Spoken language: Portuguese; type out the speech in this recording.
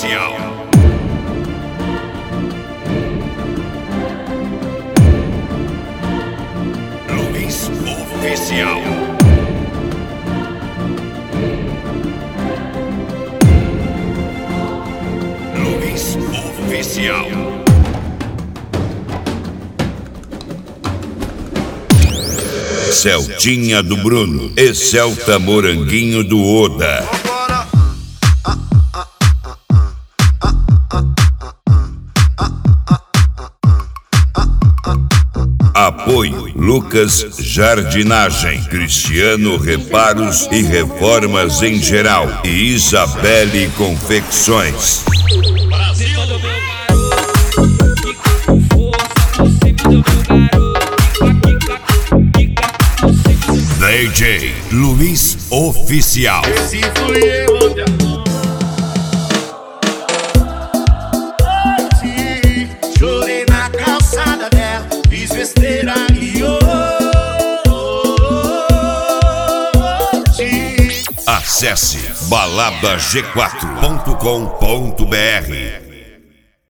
Oficial. Luiz Oficial. Luiz Oficial. Celtinha do Bruno e Celta Moranguinho do Oda. Apoio Lucas Jardinagem, Cristiano Reparos e Reformas em Geral e Isabelle Confecções. DJ Luiz Oficial. Esse fui eu, chorei na calçada dela, fiz besteira e Acesse baladag4.com.br.